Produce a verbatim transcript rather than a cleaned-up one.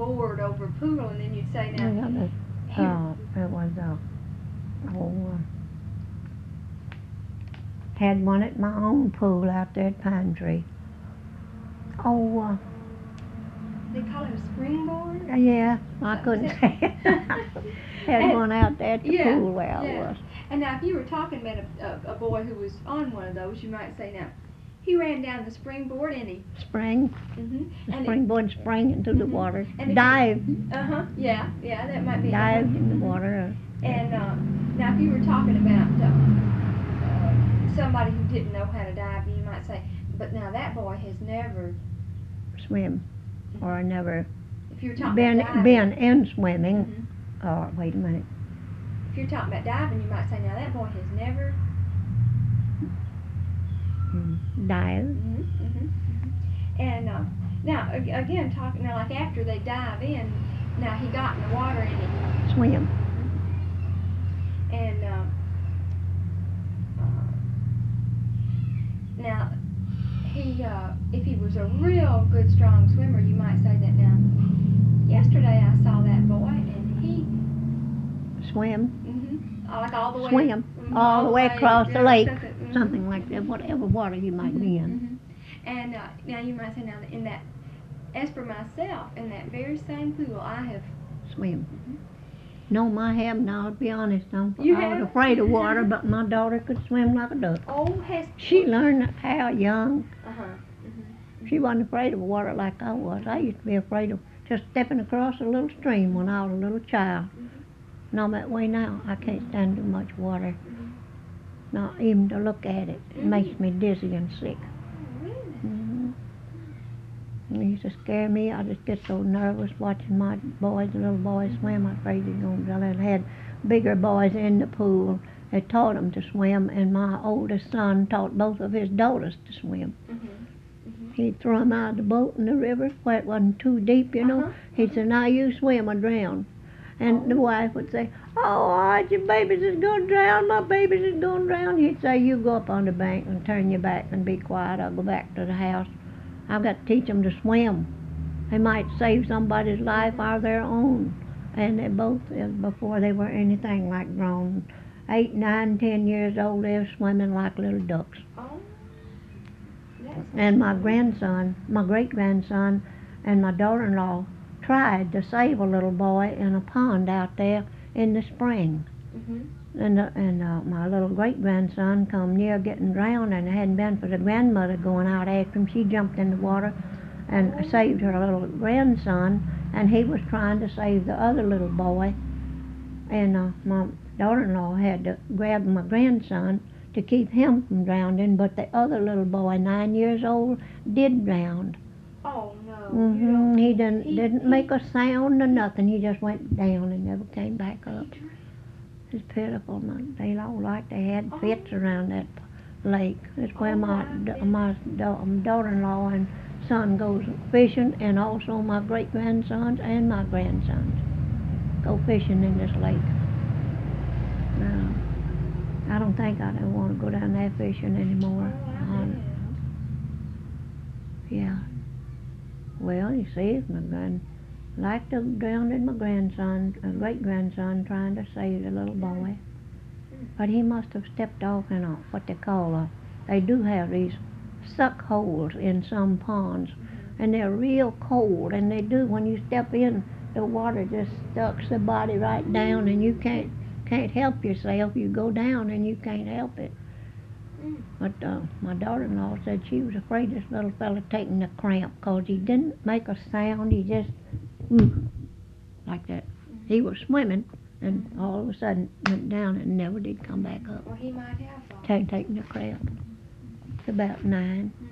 board over a pool, and then you'd say, I now, got this, here. uh, it was, uh, oh, uh, had one at my own pool out there at Pine Tree. Oh, uh, They call it a springboard? yeah, I So- couldn't so- say it. Had And- one out there at the yeah, pool where I yeah. was. And now, if you were talking about a, a, a boy who was on one of those, you might say, now, he ran down the springboard and he. Spring, Mm-hmm. the springboard sprang into the Mhm. water, And if dived, Uh huh. Yeah, yeah, that might be. dived in the Mhm. water. And uh, now, if you were talking about uh, uh, somebody who didn't know how to dive, you might say, but now that boy has never. Swim, or I never If you're talking been, about diving. been in swimming, Mhm. or, wait a minute, If you're talking about diving, you might say, now that boy has never. mm, dived, Mhm. Mhm. Mhm. And uh, now ag- again, talking now, like after they dive in, now he got in the water and he. swim. And uh, uh, now he, uh, if he was a real good strong swimmer, you might say that now. Yesterday I saw that boy and he, Swim, mm-hmm, like all the way. swim, mhm, all the way across the yeah, lake, something, mhm. something like that, whatever water you might be in. Mhm. And uh, now you might say now that in that, as for myself, in that very same pool, I have. Swim. Mhm. No, I have now, to be honest. I'm, You I was have? afraid of water, but my daughter could swim like a duck. Oh, has. She learned how young. Uh huh. Mhm. She wasn't afraid of water like I was. I used to be afraid of just stepping across a little stream when I was a little child. Mhm. And I'm that way now. I can't stand too much water. Mhm. Not even to look at it. It makes me dizzy and sick. Oh, really? hmm It used to scare me. I just get so nervous watching my boys, the little boys swim. I'm afraid they're going to drown. I had bigger boys in the pool. They taught them to swim, and my oldest son taught both of his daughters to swim. Mhm. Mhm. He'd throw them out of the boat in the river where it wasn't too deep, you know. Uh-huh. He'd say, now you swim or drown. And the Oh. wife would say, oh, all right, your babies is going to drown, my babies is going to drown. He'd say, you go up on the bank and turn your back and be quiet. I'll go back to the house. I've got to teach them to swim. They might save somebody's life or their own. And they both, uh, before they were anything like grown, eight, nine, ten years old, they were swimming like little ducks. Oh. That's And my grandson, my great-grandson, and my daughter-in-law tried to save a little boy in a pond out there in the spring. Mhm. And uh, and uh, my little great-grandson come near getting drowned, and it hadn't been for the grandmother going out after him. She jumped in the water and Oh. saved her little grandson, and he was trying to save the other little boy. And uh, my daughter-in-law had to grab my grandson to keep him from drowning, but the other little boy, nine years old, did drown. Oh no. You hmm don't- He didn't he- didn't he- make a sound or nothing. He just went down and never came back up. It's pitiful. My, they all like they had Oh. fits around that lake. It's where Oh, my I da- bet. my da- um, daughter-in-law and son goes fishing, and also my great grandsons and my grandsons go fishing in this lake. Now, I don't think I don't want to go down there fishing anymore. Oh, I Um, bet. yeah. Well, you see, if my grand, like the drowning my grandson, a great grandson, trying to save the little boy. But he must have stepped off in a what they call a. They do have these suck holes in some ponds, and they're real cold. And they do when you step in, the water just sucks the body right down, and you can't can't help yourself. You go down and you can't help it. Mm. But uh, my daughter-in-law said she was afraid this little fella taking the cramp, 'cause he didn't make a sound. He just, mm, like that. He was swimming, and all of a sudden went down and never did come back up. Well, he might have. uh, Take taking the cramp. It's about nine. mm.